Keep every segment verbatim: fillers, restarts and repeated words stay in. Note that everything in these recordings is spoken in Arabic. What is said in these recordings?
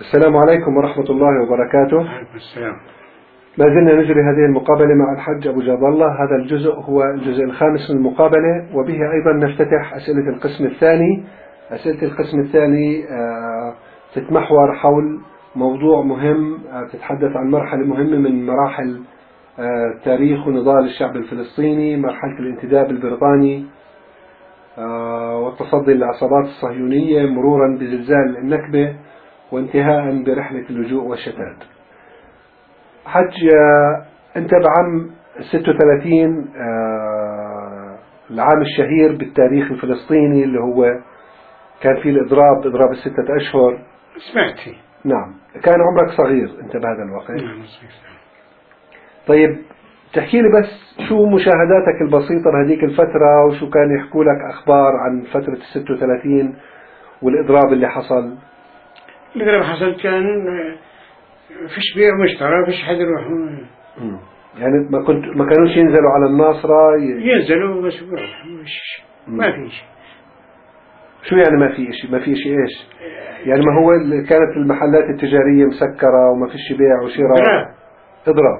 السلام عليكم ورحمة الله وبركاته. وعليكم السلام. ما زلنا نجري هذه المقابلة مع الحج أبو جاب الله. هذا الجزء هو الجزء الخامس من المقابلة، وبه أيضا نفتتح أسئلة القسم الثاني. أسئلة القسم الثاني تتمحور حول موضوع مهم، تتحدث عن مرحلة مهمة من مراحل تاريخ ونضال الشعب الفلسطيني، مرحلة الانتداب البريطاني والتصدي للعصابات الصهيونية، مرورا بزلزال النكبة، وانتهاء برحلة اللجوء والشتات. حج، أنت بعام ستة وثلاثين، العام الشهير بالتاريخ الفلسطيني اللي هو كان فيه الإضراب، إضراب الستة أشهر. سمعت فيه. نعم، كان عمرك صغير أنت بهذا الوقت. نعم. طيب، تحكي لي بس شو مشاهداتك البسيطة بهذيك الفترة، وشو كان يحكوا لك أخبار عن فترة الستة وثلاثين والإضراب اللي حصل؟ الإضراب حصل كان فيش بيع ومشترى، فيش حد يروح. يعني ما كنت ما كانوش ينزلوا على الناصرة ي... ينزلوا بس مش ما في شيء. شو يعني ما في شيء؟ ما في شيء إيش؟ يعني ما هو كانت المحلات التجارية مسكرة وما فيش بيع وشراء. إضراب. إضراب.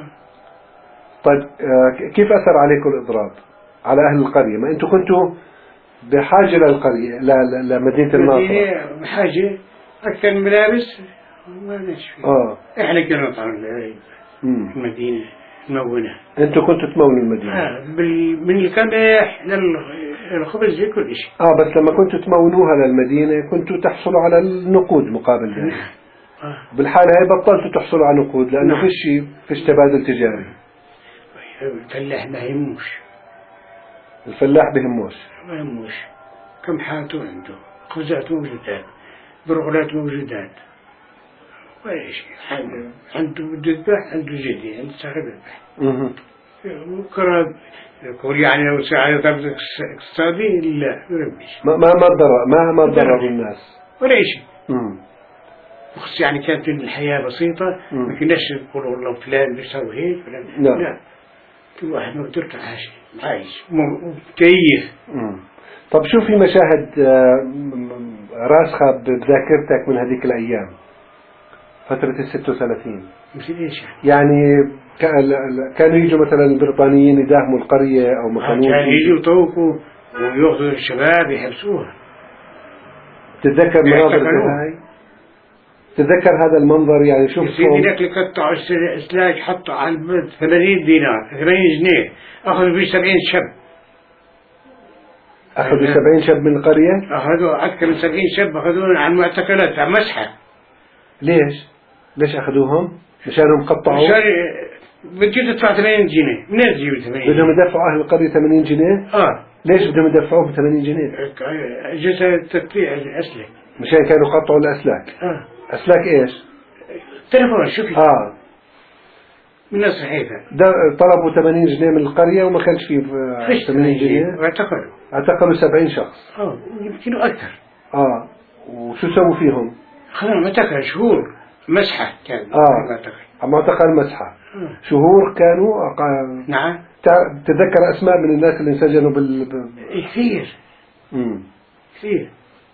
طيب، كيف أثر عليكم الإضراب على أهل القرية؟ ما أنتم كنتوا بحاجة للقرية لمدينة الناصرة. بحاجة أكثر ملابس ما نشفي. آه. إحنا كنا نطعم المدينة مونة. أنتم كنتوا تمونوا المدينة. آه بال... من القمح للخبز كل شيء. آه بس لما كنتوا تمونوها للمدينة كنتوا تحصلوا على النقود مقابل ذلك. آه. بالحالة هاي بطلتوا تحصلوا على نقود لأنه نعم. فيش فيش تبادل تجاري. الفلاح ما يهموش. الفلاح بهموش. ما يهموش. كم حاته عنده، خبزات موجودات، برغلات موجودات، ولا شيء. عنده عنده بده يذبح، عنده جدي، عنده صاحب يذبح. اها. وكراب يقول يعني لو ساعة طرد اقتصادي لا يربيش. ما ما ما ضرر ما ما ضرروا الناس. ولا شيء. امم. بس يعني كانت الحياة بسيطة، ما كناش نقول والله فلان بيسوي هيك فلان. نعم. لا. كل واحد مقدرته عايش عايش مكيف. امم. طب شو في مشاهد راسخة بذاكرتك من هذيك الأيام؟ فترة الستة وثلاثين. مثل ايش يعني كانوا يجوا مثلا البريطانيين يداهموا القرية أو ما كانوا يجوا يطوقوا ويأخذوا الشباب يحبسوها. تتذكر مناظر هاي؟ تتذكر هذا المنظر؟ يعني شوف سيدي لك اللي قطعوا السلاج حطوا على البيت ثمانين دينار ثمانين جنيه، أخذوا فيه سبعين شاب. أخذوا سبعين شاب من القرية؟ أخذوا أكثر من سبعين شاب، أخذوهم على المعتقلات على مسحة. ليش؟ ليش أخذوهم؟ مشانهم قطعوا؟ مشان بدي تدفع ثمانين جنيه، منين تجيب ثمانين؟ بدهم يدفعوا أهل القرية ثمانين جنيه؟ آه. ليش بدهم يدفعوهم ثمانين جنيه؟ جزء تقطيع الأسلاك. مشان كانوا قطعوا الأسلاك. آه. أسلاك إيش؟ تلفون شوفي. آه. من الصحيفة. طلبوا ثمانين جنيه من القرية وما كانش فيه ثمانين جنيه. واعتقلوا. اعتقلوا سبعين شخص. اه يمكن أكثر. آه. وشو سووا فيهم؟ خلوهم معتقل شهور، مسحة كان. آه. معتقل. معتقل مسحة. آه. شهور كانوا. أقل... نعم. تتذكر أسماء من الناس اللي انسجنوا بال. كثير. امم. كثير.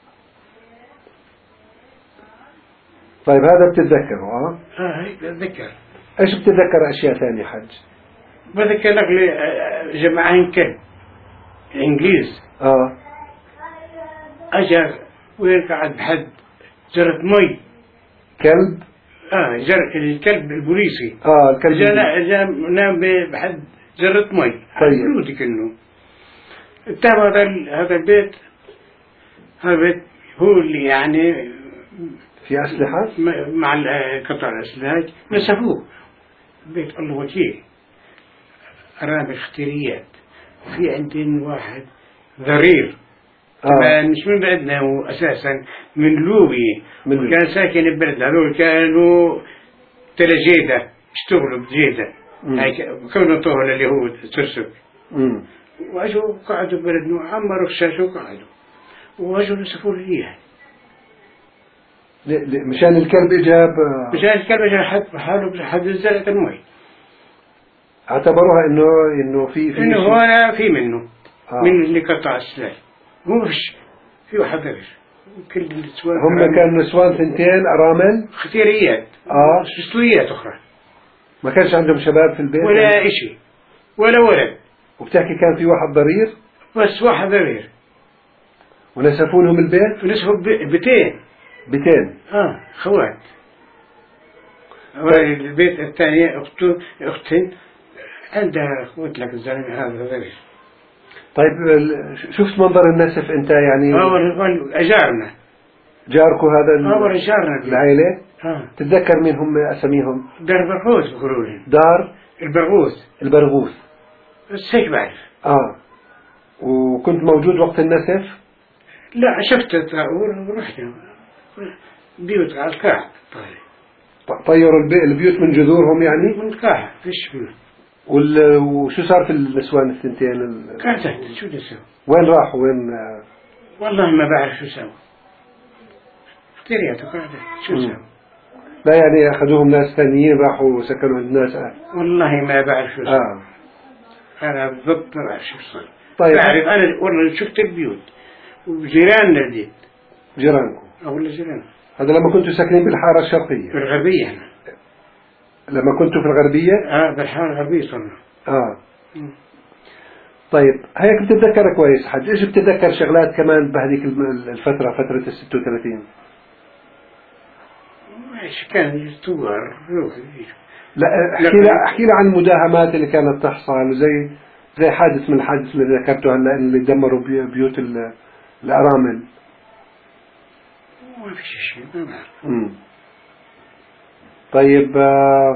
طيب هذا بتتذكره؟ اه اه هيك بتذكر. ايش بتتذكر اشياء ثانية حج؟ بتذكر لك جماعين كلب الانجليز. اه اجر وين قاعد بحد جرة مي. كلب؟ اه جر الكلب البوليسي. اه الكلب جاء جاء نام بحد جرة مي. طيب. بلودك انه اتهم هذا هذا البيت، هذا البيت هو اللي يعني في أسلحة؟ مع قطع الأسلاك نسفوه بيت الله وكيل أرام اختياريات. وفي عندنا واحد ضرير آه. مش من بلدنا، هو أساسا من لوبي، من كان ساكن ببلدنا. هذول كانوا تلجيدة اشتغلوا بجيدة، كانوا طوها لليهود ترسك. واجوا قعدوا ببلدنا وعمروا الشاشة وقعدوا واجوا نسفوا لي مشان الكلب إجاب. مشان الكلب إجاب حد حاله حد زلة المي. اعتبروها إنه إنه في في إنه هو في منه. آه. من اللي قطع السلاح مو فيش في واحد غير. كل النسوان هم كانوا نسوان ثنتين أرامل اختياريات آه شخصيات أخرى، ما كانش عندهم شباب في البيت ولا يعني. إشي ولا ولد، وبتحكي كان في واحد ضرير بس واحد ضرير ونسفوا لهم البيت ونسبوا بيتين بيتين اه خوات. البيت الثانية أخته أختين عندها قلت لك الزلمة هذا ضرير. طيب شفت منظر النسف أنت يعني؟ اه أجارنا جاركو هذا اه جارنا العائلة اه. تتذكر مين هم أساميهم؟ دار البرغوث بيقولوا لي. دار البرغوث البرغوث بس هيك بعرف. اه وكنت موجود وقت النسف؟ لا شفت ورحت بيوت على الكاع طيروا البيوت من جذورهم يعني؟ من الكاع فيش بيوت. وال... وشو صار في النسوان الثنتين ال... قعدت شو بدي اسوي؟ وين راحوا وين؟ والله ما بعرف شو سووا. اختريته قعدت شو سووا؟ لا يعني أخذوهم ناس ثانيين راحوا سكنوا الناس آه. والله ما بعرف شو سووا. آه. أنا بالضبط ما بعرف شو صار. طيب بعرف أنا والله شفت البيوت وجيراننا البيت. جيرانكم؟ أه ولا جيران. هذا لما كنتوا ساكنين بالحارة الشرقية؟ في الغربية هنا. لما كنتوا في الغربية؟ آه بالحارة الغربية صرنا. آه. م. طيب هيك بتتذكر كويس حج، إيش بتتذكر شغلات كمان بهذيك الفترة فترة الستة وثلاثين؟ إيش كان يستوار لا احكي لي احكي لي عن المداهمات اللي كانت تحصل وزي زي حادث من الحادث اللي ذكرته هلا اللي دمروا بيوت الأرامل. ما في شيء ما بعرف. امم طيب آه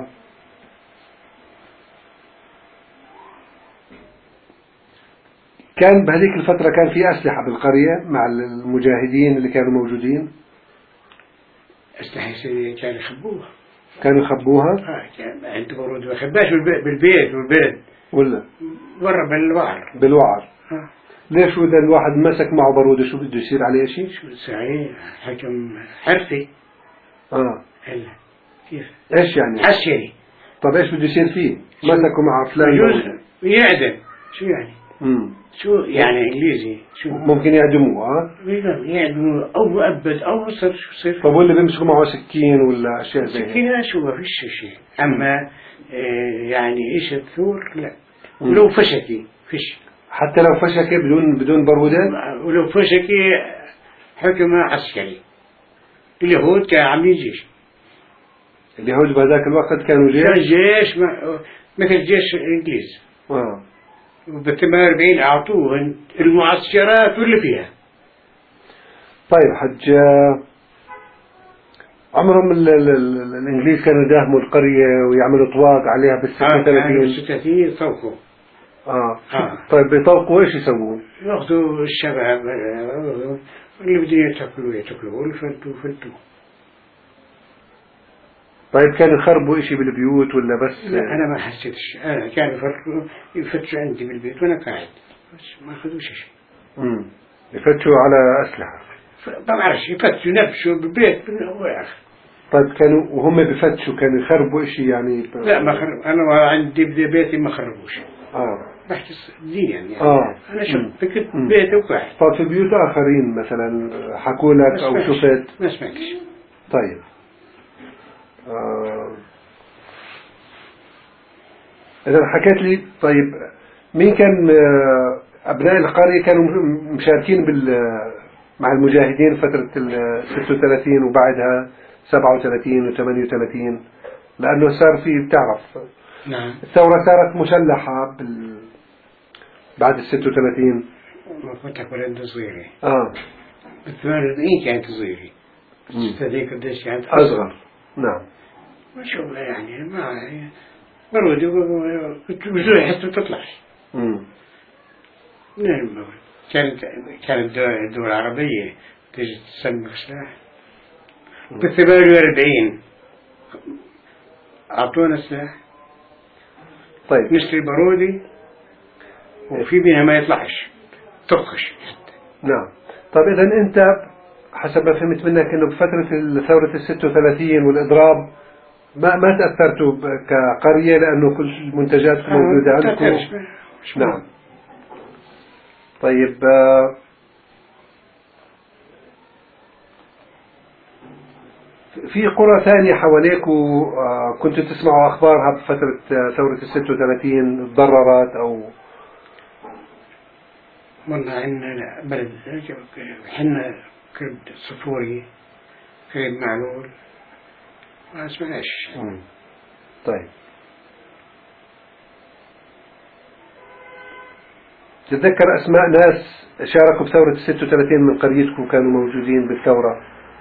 كان بهذيك الفترة كان في أسلحة بالقرية مع المجاهدين اللي كانوا موجودين؟ أسلحة كانوا يخبوها. كانوا يخبوها؟ آه كان عند برود ما خباش بالبيت والبلد ولا؟ برا بالوعر. بالوعر. آه. ليش إذا الواحد مسك معه بارودة شو بده يصير عليه شيء؟ شو سعيد حكم حرفي. آه. هلا كيف؟ إيش يعني؟ عسكري. طب إيش بده يصير فيه؟ مسكوا معه فلان. يجوز يعدم شو يعني؟ امم شو يعني إنجليزي شو؟ ممكن يعدموه ها؟ يعدموه أو مؤبد أو صر شو صير؟ طب واللي بيمسكوا معه سكين ولا أشياء زي هيك؟ سكين شو ما فيش شيء. أما إيه يعني إيش الثور لا. ولو فشكي فيش. حتى لو فشكي بدون بدون برودة؟ ولو فشكي حكم عسكري. اليهود كانوا عاملين جيش. اليهود بهذاك الوقت كانوا جيش؟ كان جيش مثل جيش الإنجليز. آه. وبالثمان وأربعين أعطوه المعسكرات واللي فيها. طيب حج عمرهم ال ال ال الإنجليز كانوا يداهموا القرية ويعملوا طواق عليها بالستة وثلاثين؟ آه بالستة وثلاثين طوقوا. آه. آه. طيب بيطوقوا إيش يسوون؟ يأخذوا الشباب اللي بدهم يتاكلوا يتاكلوا والفلتوا فلتوا. طيب كانوا يخربوا إشي بالبيوت ولا بس؟ لا أنا ما حسيتش. أنا كانوا يفرقوا يفتشوا عندي بالبيت وأنا قاعد بس ما أخذوش شيء. امم يفتشوا على أسلحة. ما بعرفش يفتشوا نبشوا بالبيت من أول آخر. طيب كانوا وهم بفتشوا كانوا يخربوا إشي يعني؟ لا ما خرب. أنا عندي بيتي ما خربوش. آه. بحكي دين يعني. آه. أنا شفت فكرت بيتي وقاعد. طب في بيوت آخرين مثلا حكوا لك أو شفت؟ ما سمعتش. طيب. آه. إذا حكيت لي طيب مين كان أبناء القرية كانوا مشاركين بال مع المجاهدين فترة ال ستة وثلاثين وبعدها سبعة وثلاثين و ثمانية وثلاثين لأنه صار في بتعرف نعم. الثورة صارت مسلحة بال بعد ال ستة وثلاثين. ما كنت أقول أنت صغيري. آه. بالثمان وأربعين كانت صغيري. هذيك قديش كانت أصغر. نعم. ما شاء الله يعني ما برودي كنت بجوع حتى تطلعش. امم نعم. كانت كانت الدول العربية تجي تسمى سلاح. بالثمان وأربعين أعطونا سلاح. طيب. نشتري بارودي وفي بينها ما يطلعش تخش. نعم. طيب إذا أنت حسب ما فهمت منك إنه بفترة ثورة الستة وثلاثين والإضراب ما ما تأثرتوا كقرية لأنه كل منتجاتكم موجودة عندكم. نعم. طيب في قرى ثانية حواليك وكنتوا تسمعوا أخبارها بفترة ثورة الستة وثلاثين تضررت أو؟ والله عندنا بلد حنا كرد صفوري كرد معلول ما اسمعش. طيب تتذكر أسماء ناس شاركوا بثورة الستة وثلاثين من قريتكم كانوا موجودين بالثورة؟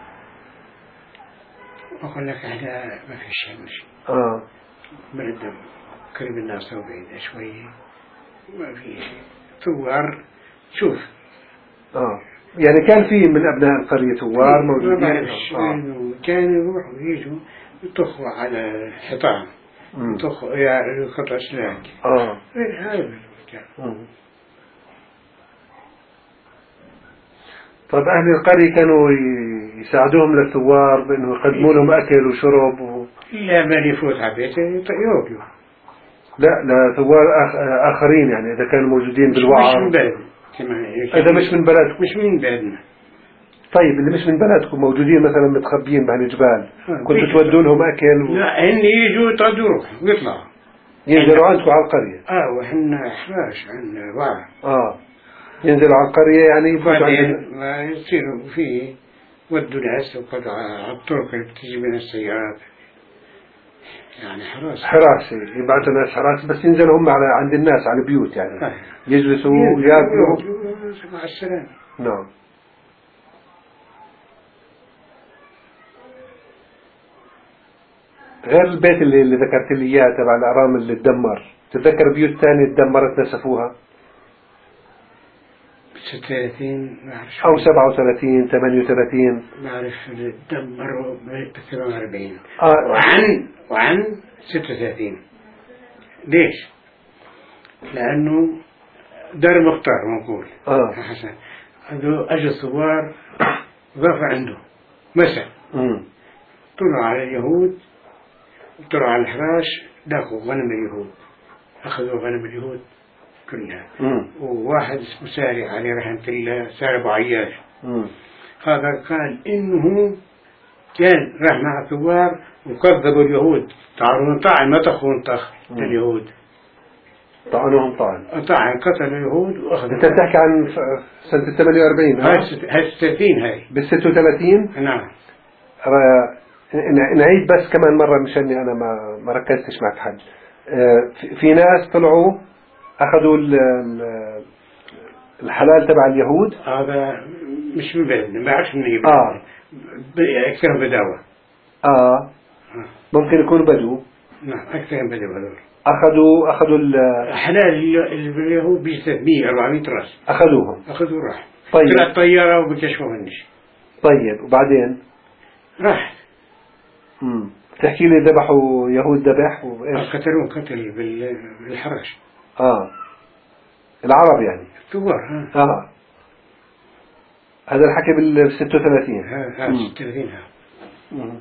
أقول لك هذا ما في شيء مش آه بلد قريب الناس وبعيدة شوية ما في شيء ثوار شوف. آه يعني كان في من أبناء القرية ثوار موجودين؟ آه. كانوا يروحوا ويجوا يطخوا على الحيطان يطخوا يعني قطع سلاح. آه هذا طيب أهل القرية كانوا يساعدوهم للثوار بأنه يقدموا لهم أكل وشرب و... لا من يفوت على بيته يوكلوا. لا لا ثوار آخرين يعني إذا كانوا موجودين بالوعر. مش من بلد إذا مش من بلدكم. مش من بلدنا. طيب اللي مش من بلدكم موجودين مثلا متخبيين بين الجبال كنتوا تودوا لهم أكل و... لا هن يجوا يطردوا ويطلعوا ينزلوا عندكم على القرية. آه وحنا إحراش عندنا وعر. آه ينزلوا على القرية يعني بعدين ما يصيروا فيه ودوا ناس وقطع على الطرق اللي بتجي من السيارات يعني حراسة. حراسة يبعثوا ناس حراسة بس ينزلوا هم على عند الناس على البيوت يعني آه. يجلسوا وياكلوا. مع السلامة. نعم. غير البيت اللي, اللي ذكرت لي اياه تبع الأرامل اللي تدمر تتذكر بيوت ثانية تدمرت نسفوها؟ ستة وثلاثين أو سبعة وثلاثين ثمانية وثلاثين ما أعرف دمروا ب ثمانية وأربعين. آه. وعن وعن ستة وثلاثين ليش؟ لأنه دار مختار نقول. آه. حسن هذو أجوا الثوار ضاف عنده مسا طلعوا على اليهود طلعوا على الحراش داخوا غنم اليهود أخذوا غنم اليهود كلها. مم. وواحد اسمه ساري عليه رحمة الله ساري أبو عياش هذا قال إنه كان راح مع الثوار وكذبوا اليهود طعنوا طعن ما تخون طخ اليهود طعنوهم طعن طعن قتل اليهود وأخذوا. أنت بتحكي عن سنة ثمانية وأربعين؟ هاي ستين هاي بالستة وثلاثين. نعم. نعيد بس كمان مرة مشاني أنا ما ما ركزتش معك حد. في ناس طلعوا أخذوا الحلال تبع اليهود. هذا مش من بلدنا ما أعرفش من يبلد. آه. أكثر بداوة. آه. ممكن يكونوا بدو. نعم أكثر من بدو هذول. أخذوا أخذوا الحلال اليهود بيجي ثلاثمية أربعمية راس. أخذوهم. أخذوا راح. طيب. طلعت طيارة وبكشفوهنش. طيب وبعدين. راح. امم تحكي لي ذبحوا يهود ذبح وإيش؟ قتلوه قتل بالحرش. آه. العرب يعني. الثوار ها. آه. هذا الحكي بال ستة وثلاثين. ها ها ستة وثلاثين ها. مم.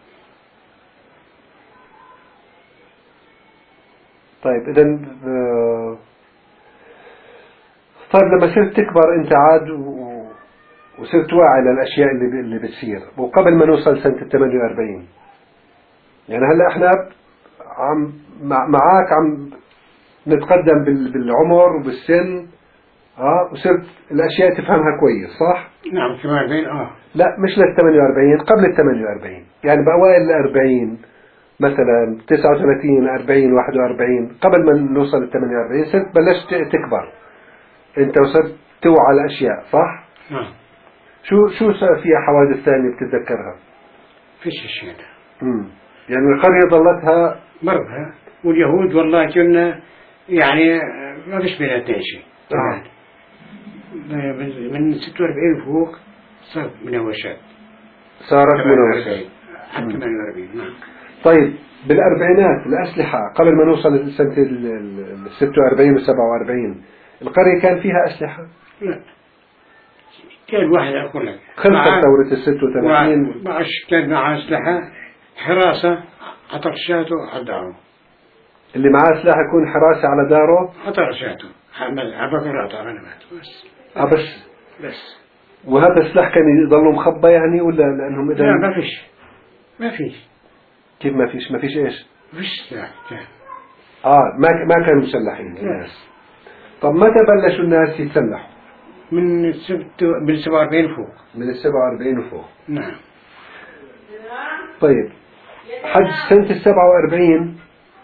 طيب إذا آه طيب لما صرت تكبر أنت عاد و... وصرت واعي للأشياء اللي اللي بتصير وقبل ما نوصل سنة الثمانية وأربعين يعني هلا إحنا عم معاك عم نتقدم بالعمر وبالسن ها وصرت الأشياء تفهمها كويس صح؟ نعم ثمانية وأربعين آه لا مش لل ثمانية وأربعين قبل ال ثمانية وأربعين يعني بأوائل الأربعين مثلا تسعة وثلاثين أربعين واحد وأربعين قبل ما نوصل ل ثمانية وأربعين صرت بلشت تكبر أنت وصرت توعى الأشياء صح؟ نعم. شو شو صار فيها حوادث ثانية بتتذكرها؟ فيش شيء ده. امم يعني القرية ظلتها مرضها واليهود والله كنا يعني ما فيش بيناتنا شيء. آه. من ستة وأربعين فوق صار مناوشات. صارت مناوشات. حتى ثمانية وأربعين نعم. طيب بالأربعينات الأسلحة قبل ما نوصل لسنة ال ستة وأربعين و سبعة وأربعين القرية كان فيها أسلحة؟ لا. كان واحد أقول لك خلصت ثورة ال ستة وثلاثين معش كان معه أسلحة حراسة عطرشاته على داره. اللي معاه أسلحة يكون حراسة على داره؟ عطرشاته حمل عبقر عطر غنمات بس. آه بس بس. وهذا السلاح كان يضل مخبى يعني ولا لأنهم إذا؟ لا ما فيش. ما فيش. كيف ما فيش؟ ما فيش إيش؟ ما فيش سلاح كان. آه ما ما كانوا مسلحين الناس. طب متى بلشوا الناس يتسلحوا؟ من سبت من سبعة وأربعين فوق. من السبعة وأربعين وفوق. نعم. طيب حج سنة السبعة وأربعين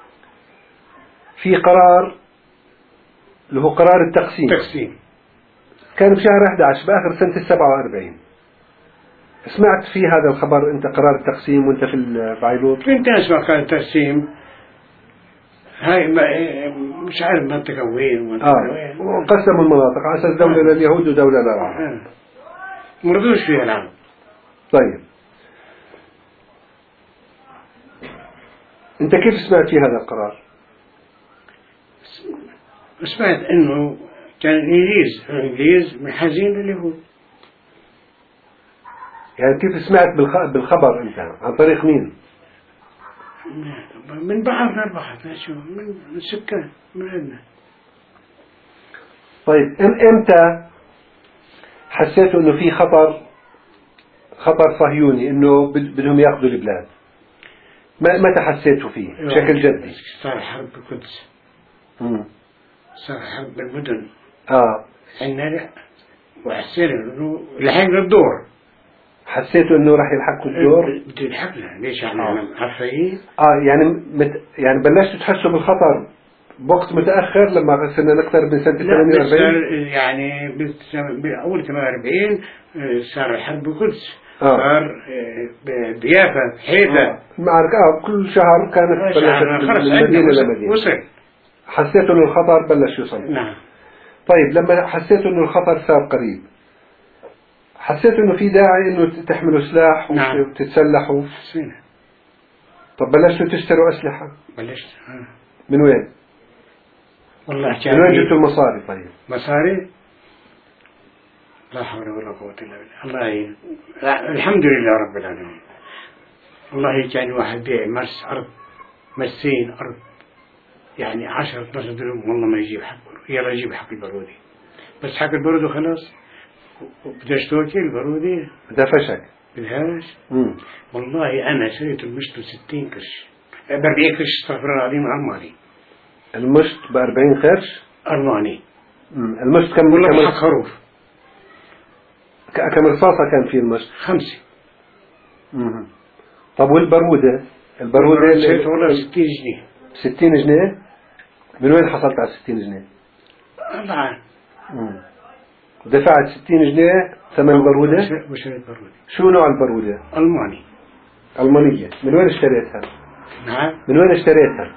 في قرار اللي هو قرار التقسيم. تقسيم. كان بشهر أحد عشر بآخر سنة السبعة وأربعين. سمعت في هذا الخبر أنت قرار التقسيم وأنت في البعيلوط؟ كنت أسمع قرار التقسيم. هاي ما مش عارف منطقة وين ومنطقة آه. وين. وقسموا المناطق على أساس دولة آه. لليهود ودولة للعرب. آه. مرضوش فيها العرب. طيب أنت كيف سمعت في هذا القرار؟ سمعت إنه كان الإنجليز الإنجليز منحازين لليهود. يعني كيف سمعت بالخبر أنت؟ عن طريق مين؟ من بعضنا البعض من من السكان من عندنا. طيب إمتى حسيتوا إنه في خطر خطر صهيوني إنه بدهم يأخذوا البلاد؟ متى حسيتوا فيه بشكل جدي؟ صار حرب بالقدس. امم صار حرب بالمدن. آه. عندنا وحسينا إنه لحقنا الدور. حسيتوا إنه راح يلحقوا الدور؟ بده يلحقنا ليش احنا آه. عارفين؟ آه يعني مت يعني بلشتوا تحسوا بالخطر بوقت متأخر لما صرنا نكثر من سنة ثمانية وأربعين؟ يعني بأول ثمانية وأربعين صار الحرب بالقدس. آه. صار بيافا حيفا. آه. المعركة آه كل شهر كانت بلشت من مدينة لمدينة. وصل. حسيتوا إنه الخطر بلش يوصل. نعم. طيب لما حسيتوا إنه الخطر صار قريب حسيتوا إنه في داعي إنه تحملوا سلاح نعم. وتتسلحوا؟ حسينا. طب بلشتوا تشتروا أسلحة؟ بلشت. آه. من وين؟ والله كان من وين جبتوا المصاري طيب؟ مصاري؟ لا حول ولا قوة إلا بالله. الله يعين. الحمد لله رب العالمين. والله كان واحد بيع مرس أرض مسين أرض يعني عشرة اثناشر درهم والله ما يجيب حق يلا يجيب حق البارودي بس حق البارودي خلاص بدأش توكل البارودي ده فشك بالهاش. والله أنا شريت المشط بستين قرش بأربعين قرش استغفر الله العظيم ألماني. المشط بأربعين قرش ألماني. المشط كم والله حق خروف. كم رصاصة كان فيه المشط؟ خمسة. مم. طب والبارودة؟ البارودة شريت والله ستين جنيه. ستين جنيه؟ من وين حصلت على ستين جنيه؟ أربعة. دفعت ستين جنيه ثمن البارودة؟ وشريت بارودة. شو نوع البارودة؟ ألماني. ألمانية. من وين اشتريتها؟ نعم. من وين اشتريتها؟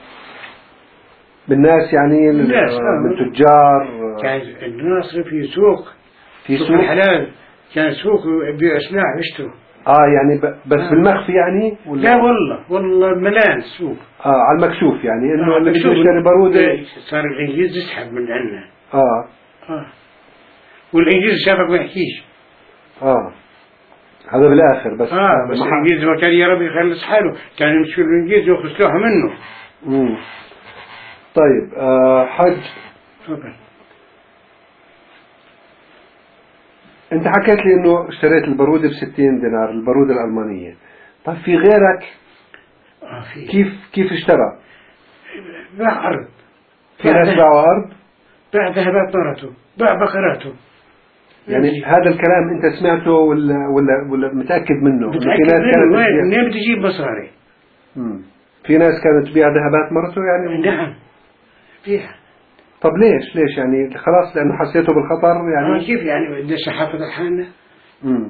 من ناس يعني الناس من تجار؟ كان الناس في سوق في سوق, سوق الحلال كان سوق بيع سلاح يشتروا. اه يعني بس آه. بالمخفي يعني ولا؟ لا والله والله ملان سوق. اه على المكشوف يعني انه اللي بده يشتري بارودة صار الانجليز يسحب من عندنا. اه اه والانجليز شافك ما يحكيش. اه هذا بالاخر بس اه بس الانجليز ما كان يا رب يخلص حاله كان يمشي الانجليز ياخذ سلاحه منه. امم طيب آه حج تفضل. انت حكيت لي انه اشتريت البارودة بستين دينار البارودة الألمانية. طيب في غيرك آه في. كيف كيف اشترى؟ باع أرض. في ناس باعوا أرض؟ باع ذهبات مرته باع بقراته. يعني مجي. هذا الكلام انت سمعته ولا ولا ولا متأكد منه؟ متأكد في ناس منه وين منين بدي اجيب مصاري؟ امم في ناس كانت تبيع ذهبات مرته يعني؟ نعم فيها. طب ليش ليش يعني خلاص لأنه حسيته بالخطر يعني؟ آه كيف يعني بدناش نحافظ على حالنا؟ امم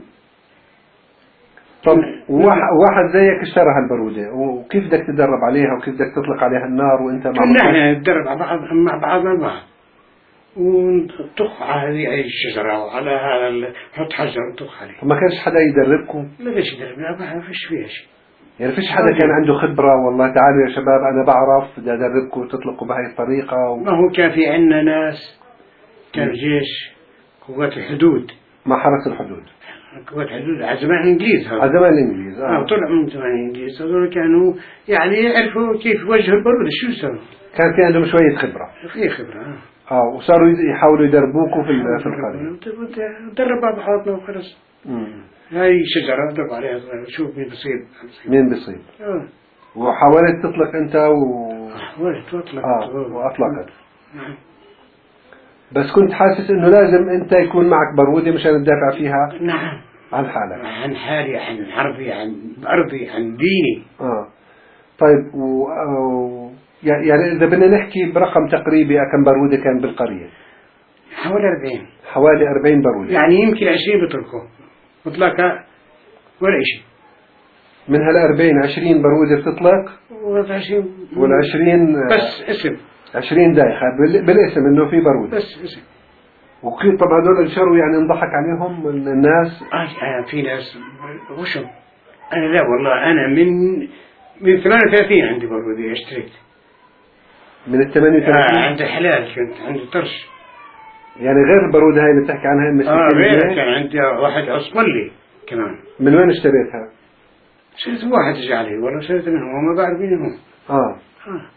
طب واحد زيك اشترى هالبارودة وكيف بدك تدرب عليها وكيف بدك تطلق عليها النار وانت مع نحن نتدرب على بعض مع بعضنا البعض ونطخ على هذه الشجرة وعلى هذا نحط حجر ونطخ عليه. ما كانش حدا يدربكم؟ لا ليش يدربنا ما فيش فيها شيء. يعني فيش حدا كان عنده خبرة والله تعالوا يا شباب أنا بعرف بدي أدربكم وتطلقوا بهاي الطريقة و... ما هو كان في عندنا ناس كان جيش قوات الحدود مع حرس الحدود قوات الحدود على زمان الإنجليز على زمان الإنجليز آه. آه طلع من زمان الإنجليز هذول كانوا يعني يعرفوا كيف يوجهوا البارودة شو يسووا. كان في عندهم شوية خبرة. في خبرة آه. آه وصاروا يحاولوا يدربوكوا في في القرية. ندرب بعض بعضنا وخلص. هاي شجرة دق عليها شوف مين بيصيب. مين بيصيب؟ آه. وحاولت تطلق أنت و حاولت تطلق. آه وأطلقت. نعم. بس كنت حاسس إنه لازم أنت يكون معك بارودة مشان تدافع فيها. نعم. عن حالك. عن حالي، عن عرضي، عن أرضي، عن ديني. آه. طيب و... و... يعني إذا بدنا نحكي برقم تقريبي كم بارودة كان بالقرية؟ حوالي أربعين. حوالي أربعين بارودة. يعني يمكن عشرين بتركوا مطلقة ولا شيء. من هالأربعين عشرين بارودة بتطلق. والعشرين. والعشرين بس اسم. عشرين دايخة بالاسم إنه في بارودة. بس اسم. وكيف طب هذول انشروا يعني انضحك عليهم الناس؟ آه في ناس وشو؟ أنا لا والله أنا من من ثمانية وثلاثين عندي بارودة اشتريت. من ال ثمانية وثلاثين؟ آه عندي حلال كنت عندي طرش. يعني غير البارودة هاي اللي بتحكي عنها اه غير كان عندي واحد أصملي كمان. من وين اشتريتها؟ شريت واحد اجى علي والله شريت منهم وما بعرف مين هم. اه اه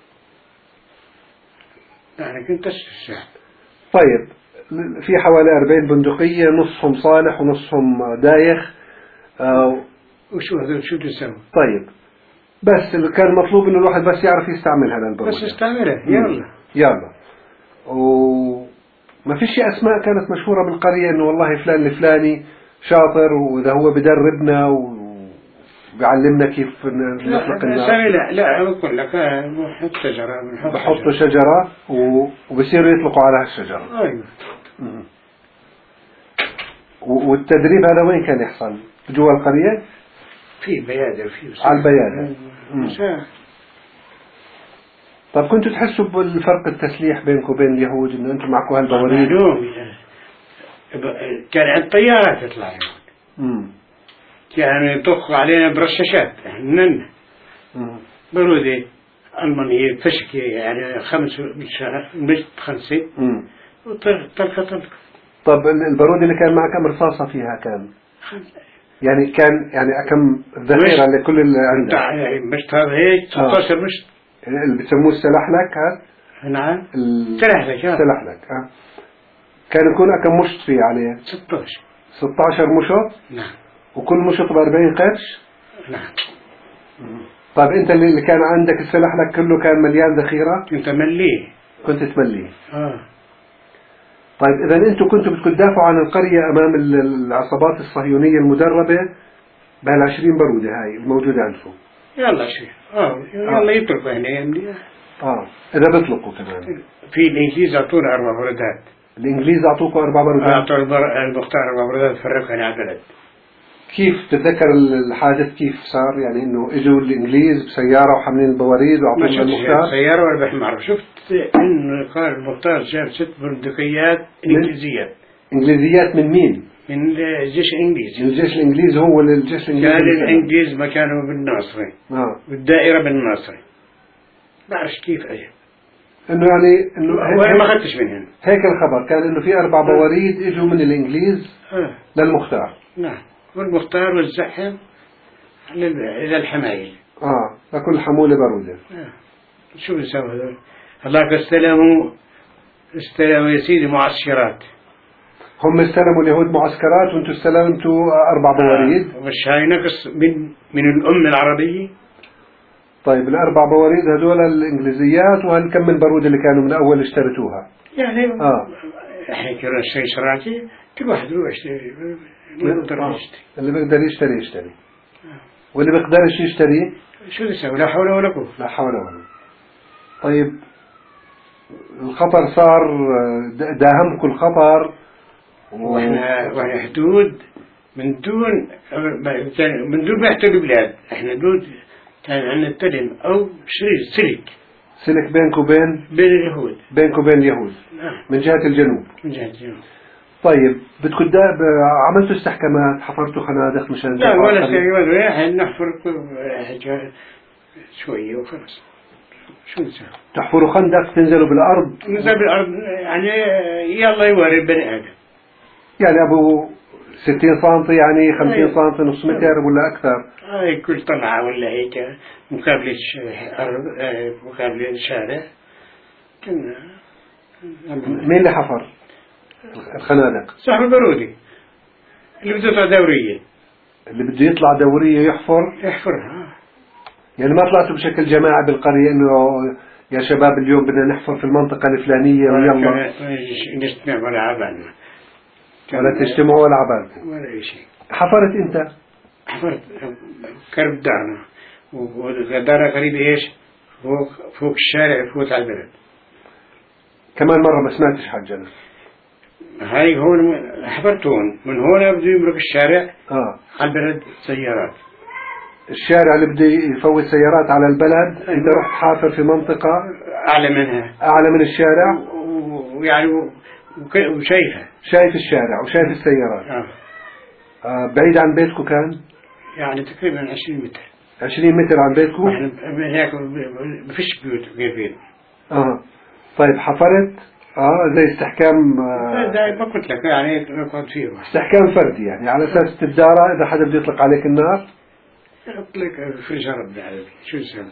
يعني كنت أشتري. طيب في حوالي أربعين بندقية نصهم صالح ونصهم دايخ. آه وشو هذول شو تسوي؟ طيب بس اللي كان مطلوب انه الواحد بس يعرف يستعملها للبرودة. بس استعملها يلا. يلا. وما في شيء اسماء كانت مشهورة بالقرية انه والله فلان الفلاني شاطر واذا هو بدربنا وبيعلمنا كيف نطلق النار. لا لا بقول لك بحط شجرة بحطوا شجرة وبصيروا يطلقوا على هالشجرة. ايوه. والتدريب هذا وين كان يحصل؟ جوا القرية؟ في بيادة في على البيادة. طب كنتوا تحسوا بالفرق التسليح بينكم وبين اليهود انه انتم معكم هالبواريد؟ كان عند طيارات يطلع يهود. كانوا يطخوا علينا برشاشات احنا برودة ألمانية فشكة يعني خمس مش خمسة وطلقة طلقة. طب البارودة اللي كان معك كم رصاصة فيها كان؟ يعني كان يعني كم ذخيرة لكل اللي عندك؟ مشت هذا هيك ستة عشر مشت اللي بسموه السلحلك هذا؟ نعم السلحلك السلحلك ها كان يكون كم مشط فيه عليه؟ ستة عشر ستة عشر مشط؟ نعم. وكل مشط بأربعين قرش؟ نعم. طيب أنت اللي كان عندك السلحلك كله كان مليان ذخيرة؟ كنت مليه. كنت تمليه. آه. طيب إذا أنتم كنتوا بدكم تدافعوا عن القرية أمام العصابات الصهيونية المدربة بهالعشرين برودة هاي الموجودة عندكم. يلا شيء. آه يلا يطلقوا هنا يملي. آه إذا بيطلقوا كمان. في الإنجليز أعطونا أربع برودات. الإنجليز أعطوكوا أربع برودات. أعطوا المختار أربع برودات فرقها على البلد. كيف تتذكر الحادث كيف صار يعني إنه إجوا الإنجليز بسيارة وحاملين البواريد وعطونا المختار؟ سيارة ولا بحمار شفت إنه قال المختار جاب ست بندقيات إنجليزيات. إنجليزيات من مين؟ من الجيش الإنجليزي. الجيش الإنجليزي هو الجيش الإنجليزي. كان الإنجليز ما كانوا بالناصري. آه. والدائرة بالناصري. بعرفش كيف أجل. إنه يعني إنه وأنا ما أخذتش منهم. هيك الخبر كان إنه في أربع بواريد إجوا من الإنجليز آه. للمختار. نعم. والمختار والزحم إلى الحمايل. آه لكل حمولة برودة. آه. شو بيسوي هذول؟ الله استلموا استلموا يا سيدي معسكرات. هم استلموا اليهود معسكرات وانتم استلمتوا أربع بواريد. آه. وش هاي نقص من من الأمة العربية. طيب الأربع بواريد هذول الإنجليزيات وهالكم من برودة اللي كانوا من أول اشتريتوها. يعني آه. الحين كنا نشتري شراكي كل واحد يروح يشتري اللي بيقدر يشتري. اللي بيقدر يشتري يشتري. آه. واللي بيقدرش يشتري شو يسوي؟ لا حول ولا قوة. لا حول ولا قوة. طيب الخطر صار داهمكم الخطر واحنا واحنا حدود من دون من دون ما يحتلوا بلاد احنا دود كان عندنا التلم او شريط سلك سلك بينكم وبين بين اليهود بينكم وبين اليهود نعم. من جهة الجنوب من جهة الجنوب. طيب بدكم عملتوا استحكامات حفرتوا خنادق مشان لا ولا شيء ولا نحفر شوية وخلاص. شو نسوي؟ تحفروا خندق تنزلوا بالأرض ننزل بالأرض يعني يلا يوري البني آدم يعني أبو ستين سنتي يعني خمسين سنتي نص متر ولا أكثر. هاي كل طلعة ولا هيك مقابل مقابل الشارع كنا. مين اللي حفر الخنادق؟ صاحب البرودي اللي بتطلع دورية. اللي بده يطلع دورية يحفر يحفرها. يعني ما طلعتوا بشكل جماعي بالقرية إنه يا شباب اليوم بدنا نحفر في المنطقة الفلانية ويلا نجتمع ولا عبالنا ولا تجتمعوا ولا عبالكم ولا شيء. حفرت أنت؟ حفرت كرب دارنا ودارنا قريبة إيش فوق فوق الشارع فوق على البلد. كمان مرة ما سمعتش حاجة. هاي هون حفرتون من هون بده يمرق الشارع آه. على البلد سيارات. الشارع اللي بده يفوت سيارات على البلد أنت رحت حافر في منطقة أعلى منها أعلى من الشارع ويعني وشايفها شايف الشارع وشايف السيارات. آه. آه بعيد عن بيتكم كان؟ يعني تقريبا عشرين متر. عشرين متر عن بيتكم؟ هيك ما فيش بيوت غير بيت. اه طيب حفرت اه زي استحكام آه زي ما قلت لك يعني نقعد فيه استحكام فردي يعني على اساس تدارى اذا حدا بده يطلق عليك النار يحط لك في جرب على شو يسوي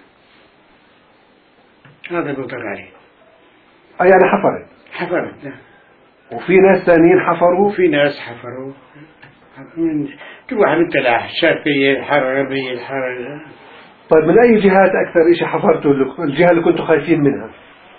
هذا بيطلق عليه. اه يعني حفرت حفرت ده. وفي ناس ثانيين حفروا وفي ناس حفروا من كل واحد من تلاح الشرقية الحارة الغربية الحارة. طيب من أي جهات أكثر إشي حفرتوا الجهة اللي كنتوا خايفين منها؟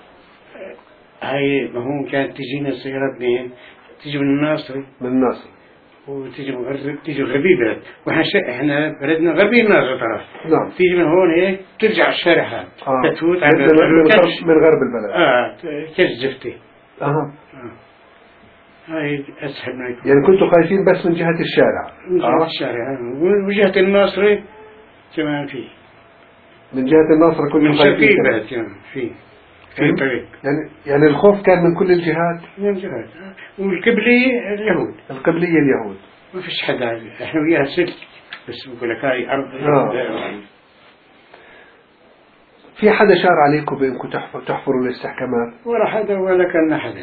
هاي ما هو كانت تجينا السيارات منين؟ تيجي من الناصري. من الناصري. وتيجي من غرب تيجي غربي بلد وإحنا ش... إحنا بلدنا غربي الناصر طرف. نعم. تيجي من هون هيك ترجع الشارع هذا. آه. تفوت على من, من, غرب من غرب البلد. آه كش زفتي. أها. آه. هاي أسهل ما يكون. يعني كنتوا خايفين بس من جهة الشارع. من جهة آه. الشارع وجهة الناصري كمان فيه. من جهة الناصر كنتوا من خايفين. شرقي البلد كمان فيه. في طريق. يعني يعني الخوف كان من كل الجهات. من الجهات. والقبلية اليهود. القبلية اليهود. ما فيش حدا احنا وياها سلك بس بقول لك هاي أرض. آه. في حدا شار عليكم بأنكم تحفر تحفروا الاستحكامات؟ ولا حدا ولا كان حدا.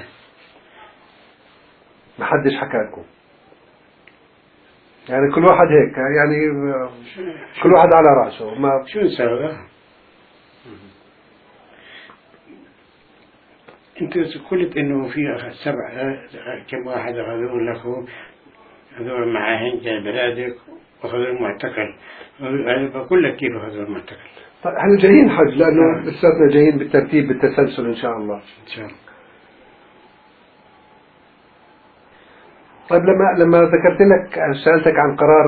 ما حدش حكى لكم. يعني كل واحد هيك يعني كل واحد على رأسه ما شو نسوي؟ انت قلت انه في سبع كم واحد هذول اخو هذول معاهن جاي بلادك وهذول معتقل. انا بقول لك كيف هذول معتقل. طيب احنا جايين حج لانه لساتنا جايين بالترتيب بالتسلسل ان شاء الله. ان شاء الله. طيب لما لما ذكرت لك سألتك عن قرار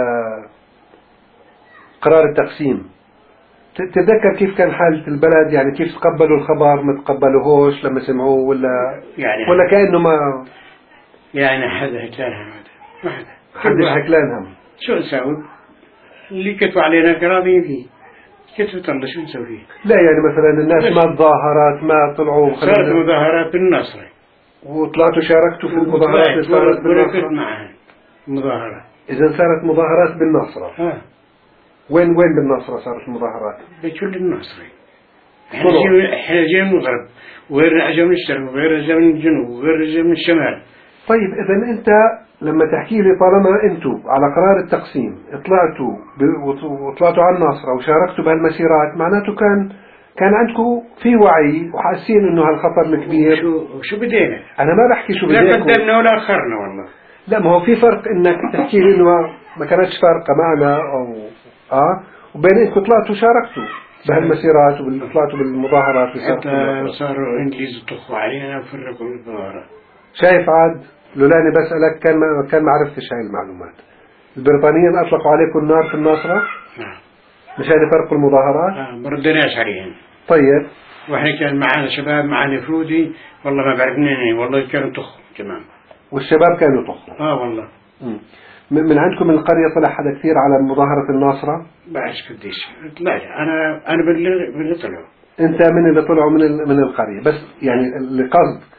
قرار التقسيم تتذكر كيف كان حالة البلد يعني كيف تقبلوا الخبر ما تقبلوهوش لما سمعوه ولا يعني ولا كأنه ما يعني حدا هكلان هم ما حدا حدش هكلان هم شو نسوي اللي كتبوا علينا كراضين فيه كتبت الله شو نسوي فيه. لا يعني مثلا الناس ما تظاهرات ما طلعوا صارت مظاهرات بالنصرة وطلعتوا شاركتوا في المظاهرات اللي صارت بالنصرة معها مظاهرات. إذا صارت مظاهرات بالنصرة ها وين وين بالنصرة صارت المظاهرات؟ بكل النصري. احنا جينا احنا جينا من الغرب وغيرنا اجوا من الشرق وغيرنا اجوا من الجنوب وغيرنا اجوا من الشمال. طيب إذا أنت لما تحكي لي طالما أنتوا على قرار التقسيم طلعتوا وطلعتوا على الناصرة وشاركتوا بهالمسيرات معناته كان كان عندكم في وعي وحاسين إنه هالخطر الكبير. شو شو بدينا؟ أنا ما بحكي شو بدينا. لا قدمنا ولا أخرنا والله. لا ما هو في فرق إنك تحكي لي إنه ما كانتش فارقة معنا أو آه وبين إنكم طلعتوا شاركتوا بهالمسيرات وطلعتوا بالمظاهرات حتى صاروا إنجليز يطخوا علينا وفرقوا بالمظاهرات. شايف عاد لولاني بسألك كان ما كان ما عرفتش هاي المعلومات. البريطانيين أطلقوا عليكم النار في الناصرة؟ نعم. مشان يفرقوا المظاهرات؟ آه ما ردناش عليهم. طيب. وإحنا كان معنا شباب معنا فرودي والله ما بعرف منين والله كانوا يطخوا كمان. والشباب كانوا يطخوا. آه والله. مم. من عندكم من القرية طلع حدا كثير على مظاهرة الناصرة؟ بعرفش قديش طلع أنا أنا باللي باللي طلعوا. أنت من اللي طلعوا من من القرية بس يعني اللي قصد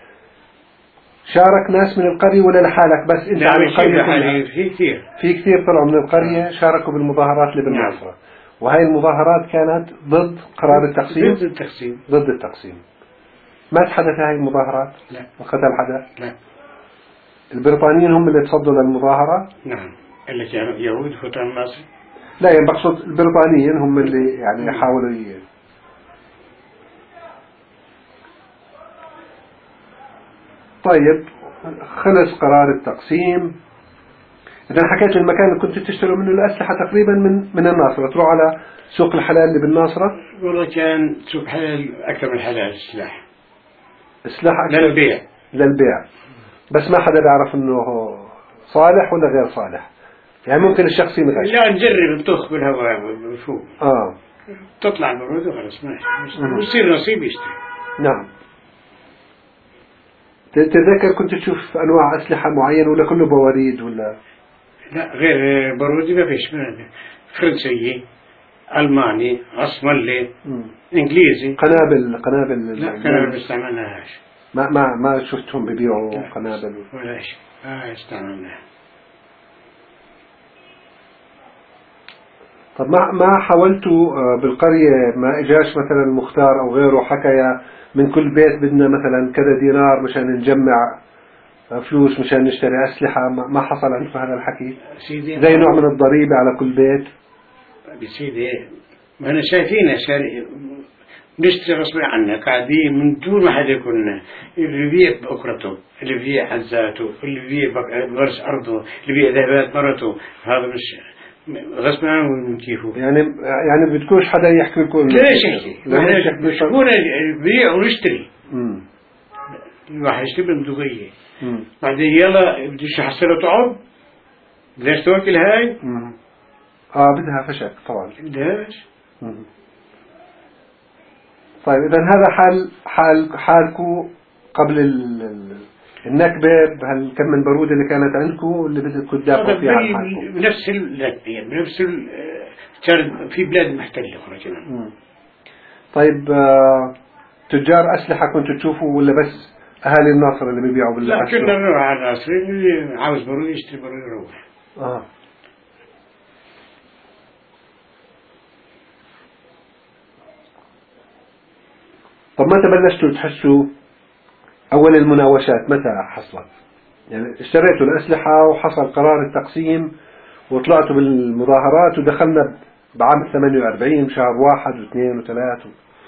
شارك ناس من القرية ولا لحالك بس أنت على القرية كلها؟ في كثير. في كثير طلعوا من القرية شاركوا بالمظاهرات اللي بالناصرة. نعم. وهي المظاهرات كانت ضد قرار التقسيم؟ ضد التقسيم. ضد التقسيم. ما تحدث هاي المظاهرات؟ لا. وقتل حدا؟ لا. البريطانيين هم اللي تصدوا للمظاهرة؟ نعم. اللي كانوا يهود فترة الناصر. لا يعني بقصد البريطانيين هم اللي يعني حاولوا ي... طيب خلص قرار التقسيم إذا حكيت المكان اللي كنت تشتروا منه الأسلحة تقريبا من من الناصرة، تروح على سوق الحلال اللي بالناصرة. والله كان سوق حلال أكثر من حلال السلاح. السلاح أكثر للبيع. للبيع بس ما حدا بيعرف إنه صالح ولا غير صالح، يعني ممكن الشخص ينغش. لا نجرب نطخ بالهواء بالفوق. آه. تطلع البرود وخلاص ماشي ويصير نصيب يشتري. نعم. تتذكر كنت تشوف أنواع أسلحة معينة ولا كله بواريد ولا؟ لا غير بارودي ما فيش، فرنسي ألماني عصملي إنجليزي. قنابل قنابل لا قنابل ما استعملناهاش. ما ما ما شفتهم ببيعوا قنابل ولا شيء ما استعملناها. طب ما ما حاولتوا بالقرية ما إجاش مثلا المختار أو غيره حكى من كل بيت بدنا مثلا كذا دينار مشان نجمع فلوس مشان نشتري أسلحة؟ ما حصل عندكم هذا الحكي؟ زي نوع من الضريبة على كل بيت. بسيدي ما أنا شايفينه شاري نشتري غصب عنا قاعدين من دون ما حدا يكون اللي بيع بأكرته اللي بيع حزاته اللي بيع غرس أرضه اللي بيع ذهبات مرته. هذا مش غصب عنه من كيفه يعني يعني بتكونش حدا يحكي لكم ليش يحكي؟ نحن مشكورة بيع ونشتري. الواحد يشتري بندقية بعدين يلا بديش حصله طعم بديش توكل هاي. مم. اه بدها فشك طبعا بدهاش. طيب إذا هذا حال حال حالكم قبل النكبة بهالكم من برودة اللي كانت عندكم واللي بدكم تدافعوا فيها عن حالكم. بنفس النكبة بنفس ال كان في بلاد محتلة خرجنا. طيب آه تجار أسلحة كنتوا تشوفوا ولا بس أهالي الناصر اللي بيبيعوا بالله؟ لا كنا نروح على الناصر اللي عاوز برود يشتري برود يروح. آه. طب متى بلشتوا تحسوا أول المناوشات؟ متى حصلت؟ يعني اشتريتوا الأسلحة وحصل قرار التقسيم وطلعتوا بالمظاهرات ودخلنا بعام ثمانية وأربعين شهر واحد واثنين وثلاث و...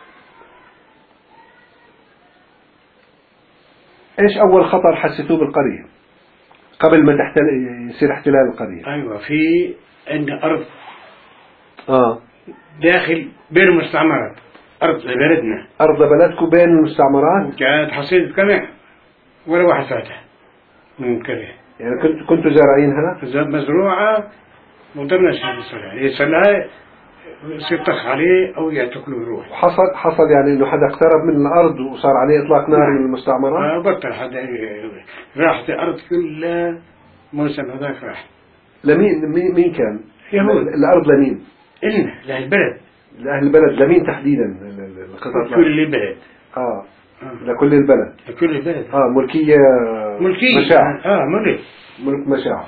إيش أول خطر حسيتوه بالقرية قبل ما تحتل يصير احتلال القرية؟ أيوة في عندنا أرض آه داخل بين المستعمرات، أرض بلدنا، أرض بلدكم بين المستعمرات كانت حصيلة قمح ولا واحد فاتح من كره. يعني كنت كنتوا زارعينها؟ زاد مزروعة مقدرنا شيء نسويها يسلها يصير طخ عليه أو يعتقله يروح. حصل حصل يعني إنه حدا اقترب من الأرض وصار عليه إطلاق نار من المستعمرات؟ آه بطل حدا راحت الأرض كلها موسم هذاك راح. لمين مين مين كان؟ يهود. الأرض لمين؟ إلنا لأهل البلد. لأهل البلد لمين تحديدا؟ كل البلد. آه. آه لكل البلد. لكل البلد. آه ملكية ملكية مشاع. آه ملك ملك مشاع.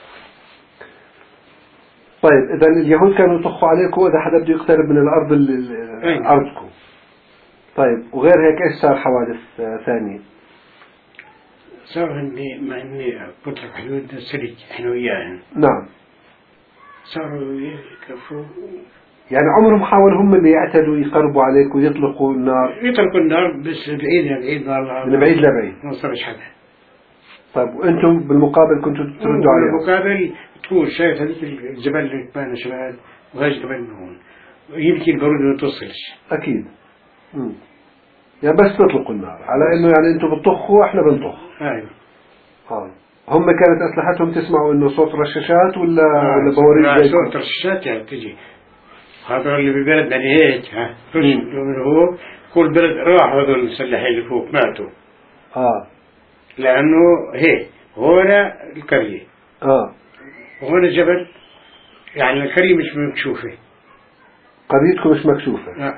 طيب إذا اليهود كانوا يطخوا عليكم إذا حدا بده يقترب من الأرض اللي أرضكم. طيب وغير هيك إيش صار حوادث ثانية؟ صار إني مع إني قلت لك حدود السلك إحنا وياهم. نعم. صاروا يكفوا. يعني عمرهم حاولوا هم اللي يعتدوا يقربوا عليك ويطلقوا النار؟ يطلقوا النار بس بعيد يعني بعيد والله. من بعيد لبعيد. ما صارش حدا. طيب وأنتم بالمقابل كنتوا تردوا عليهم؟ بالمقابل تكون شايف هذيك الجبل اللي بين شمال وهاي جبل من هون يمكن البرود ما توصلش. أكيد. امم يعني بس تطلقوا النار على إنه يعني أنتم بتطخوا إحنا بنطخ. أيوة. آه. هم كانت أسلحتهم تسمعوا إنه صوت رشاشات ولا آه ولا بواريك زيكم؟ صوت رشاشات يعني تجي. هذول اللي ببلد يعني هيك ها رش من هو كل بلد راح هذول المسلحين اللي فوق ماتوا. آه. لأنه هيك هنا القرية. آه. وهنا الجبل يعني القرية مش مكشوفة. قريتكم مش مكشوفة. لا.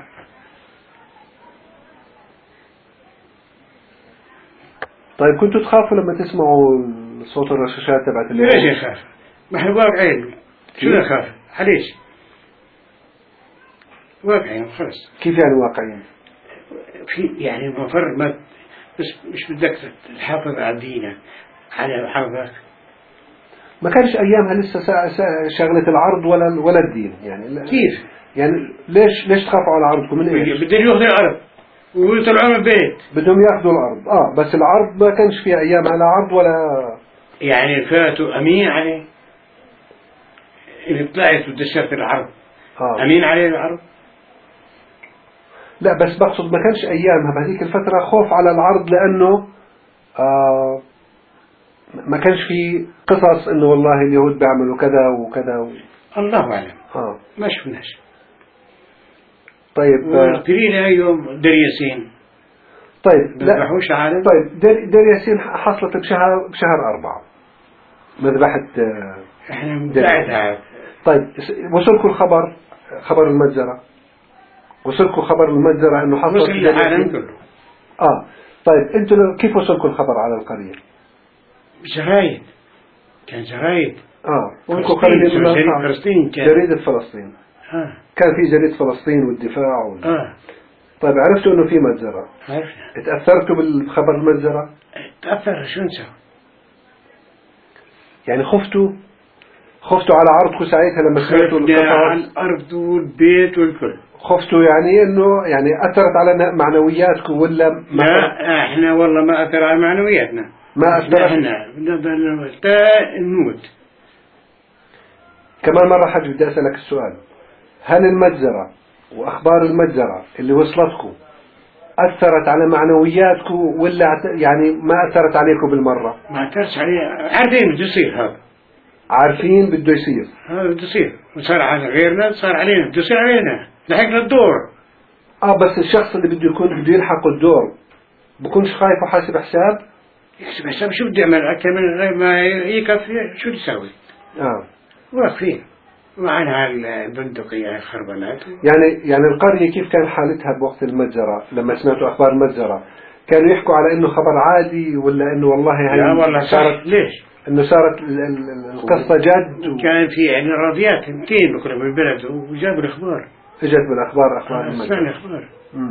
طيب كنتوا تخافوا لما تسمعوا صوت الرشاشات تبعت اليهود؟ ليش يخاف؟ ما احنا واقعين. شو نخاف؟ عليش؟ واقعين خلص. كيف يعني واقعين؟ في يعني مفر ما بس مش بدك تحافظ على دينك على حافظك. ما كانش أيامها لسه شغلة العرض ولا ولا الدين يعني. كيف؟ يعني ليش ليش تخافوا على عرضكم؟ من إيش؟ بدهم ياخذوا الأرض ويطلعوا من البيت. بدهم ياخذوا الأرض. آه بس العرض ما كانش فيها أيامها لا عرض ولا. يعني فاتوا أمين عليه. اللي طلعت ودشرت العرض آه. أمين عليه العرض؟ لا بس بقصد ما كانش أيامها بهذيك الفترة خوف على العرض لأنه آه ما كانش في قصص إنه والله اليهود بيعملوا كذا وكذا و... الله أعلم. آه. ما شفناش. طيب وقليلة يوم دير ياسين. طيب لا عالم. طيب دير, دير ياسين حصلت بشهر بشهر أربعة مذبحة احنا متعدها. طيب وصلكم الخبر خبر المجزرة وصلكم خبر المجزرة انه حصلت وصل العالم كله. اه طيب انتوا كيف وصلكم الخبر على القرية؟ جرايد كان جرايد اه فلسطين فلسطين كان جريدة فلسطين. آه. كان في جريدة فلسطين والدفاع وال... آه. طيب عرفتوا انه في مجزرة؟ عرفنا. اتأثرتوا بالخبر المجزرة؟ تأثر شو نسوي؟ يعني خفتوا خفتوا على عرضكم ساعتها لما سمعتوا القصص؟ على الأرض والبيت والكل. خفتوا يعني انه يعني اثرت على معنوياتكم ولا ما؟ لا احنا والله ما اثر على معنوياتنا. ما اثر. احنا بنضل تا نموت. كمان مرة حاج بدي اسألك السؤال، هل المجزرة واخبار المجزرة اللي وصلتكم اثرت على معنوياتكم ولا يعني ما اثرت عليكم بالمرة؟ ما اثرش عليه، عارفين بده يصير هذا. عارفين بده يصير. هذا بده يصير، وصار على غيرنا صار علينا، بده يصير علينا، لحقنا الدور. اه بس الشخص اللي بده يكون بده يلحق الدور بكونش خايف وحاسب حساب؟ يحسب حساب شو بده يعمل أكثر من غير ما يكفي شو يسوي؟ اه واقفين معنا البندقية الخربانات. يعني يعني القرية كيف كان حالتها بوقت المجزرة لما سمعتوا أخبار المجزرة؟ كانوا يحكوا على إنه خبر عادي ولا إنه والله هي لا والله صارت ليش؟ إنه صارت القصة جد؟ كان في يعني راضيات مئتين بكرة بالبلد وجابوا الأخبار. إجت بالأخبار أخبار المجزرة. سمعنا أخبار. امم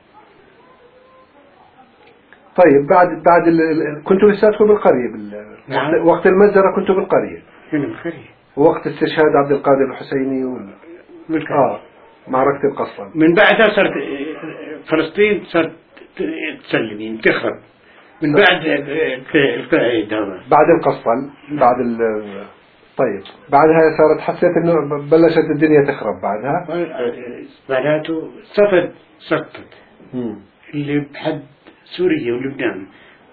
طيب بعد بعد ال... كنتوا لساتكم بالقرية بال... نعم. وقت المجزرة كنتوا بالقرية. من القرية. ووقت استشهاد عبد القادر الحسيني وال... بالقرية. آه معركة القصة. من بعدها صارت فلسطين صارت تسلمين تخرب. من بعد الدولة. بعد القصة بعد ال... طيب بعدها صارت حسيت إنه بلشت الدنيا تخرب بعدها. بعدها صفد سقطت. مم. اللي بحد سوريا ولبنان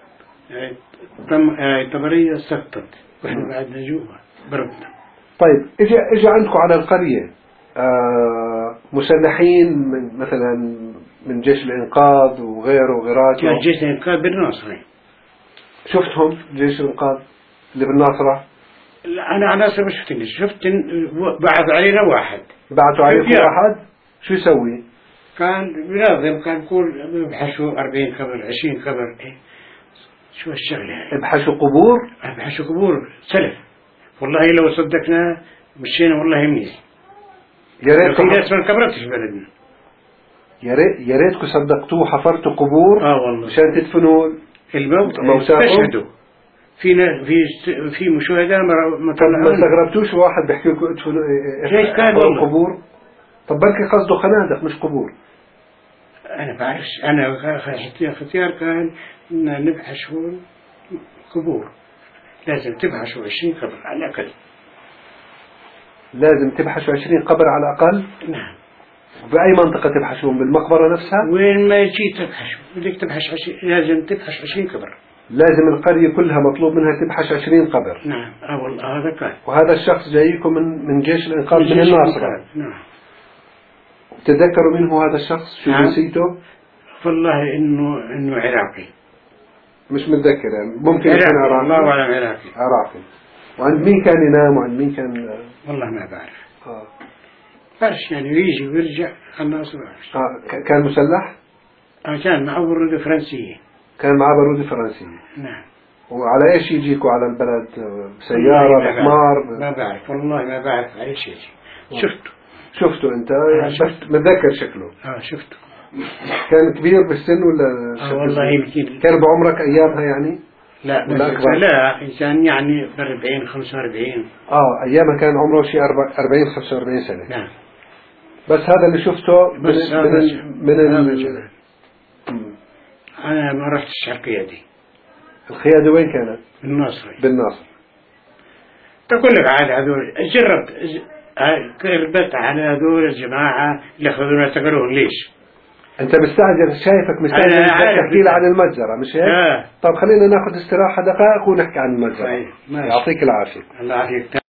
طبرية سقطت واحنا بعدنا جوا بربنا. طيب اجى اجى عندكم على القرية آه مسلحين من مثلا من جيش الإنقاذ وغيره وغيراته؟ كان جيش الإنقاذ بالناصرة. شفتهم جيش الإنقاذ اللي بالناصرة؟ لا أنا على ناصرة ما شفتني، شفت بعث علينا واحد. بعثوا عليكم واحد شو يسوي؟ كان بنظم كان يقول ابحثوا أربعين قبر عشرين قبر. إيه شو الشغلة هاي؟ ابحثوا قبور؟ ابحثوا قبور سلف. والله لو صدقنا مشينا والله منيح. يا ريت في ناس ما كبرتش بلدنا. يا ريت يا ريتكم صدقتوه حفرتوا قبور اه والله مشان تدفنوا الموت موتاكم. استشهدوا. في في في مشاهدة ما طب ما استغربتوش واحد بيحكي لكم ادفنوا ليش كان والله قبور؟ طب بلكي قصده خنادق مش قبور. أنا بعرفش أنا اختيار كان نبحث هون قبور. لازم تبحثوا عشرين قبر على الأقل. لازم تبحثوا عشرين قبر على الأقل؟ نعم. بأي منطقة تبحثون؟ بالمقبرة نفسها؟ وين ما يجي تبحث بدك تبحث عشرين لازم تبحث عشرين قبر. لازم القرية كلها مطلوب منها تبحث عشرين قبر. نعم. آه والله هذا كان. وهذا الشخص جايكم من من جيش الإنقاذ من, من الناصرة. نعم. تذكروا منه هذا الشخص شو جنسيته؟ نعم. والله إنه إنه عراقي. مش متذكر يعني ممكن يكون عراقي. الله أعلم عراقي. عراقي. وعند مين كان ينام وعند مين كان؟ والله ما بعرف. آه. بعرفش يعني يجي ويرجع الناصر. آه كان مسلح؟ آه كان معه برودة فرنسية. كان معه برودة فرنسية. نعم. وعلى ايش يجيكوا على البلد؟ سيارة بحمار؟ ما بعرف والله ما بعرف على ايش يجي. شفته. شفته انت؟ بس متذكر شكله. اه شفته. كان كبير بالسن ولا؟ اه والله يمكن. كان بعمرك ايامها يعني؟ لا أكبر. لا إنسان يعني بأربعين خمسة وأربعين. اه ايامها كان عمره شيء أربعين خمسة وأربعين سنة. نعم. بس هذا اللي شفته بس من من, من ال... أنا ما رحتش على القيادة. القيادة وين كانت؟ بالناصر. بالناصر. تقول لك عاد هذول جربت كربت على هذول الجماعة اللي ياخذون تقرون ليش؟ أنت مستعجل، شايفك مستعجل تحكي لي عن المجزرة مش هيك؟ آه. طب خلينا ناخذ استراحة دقائق ونحكي عن المجزرة. طيب. يعطيك العافية. الله يعافيك.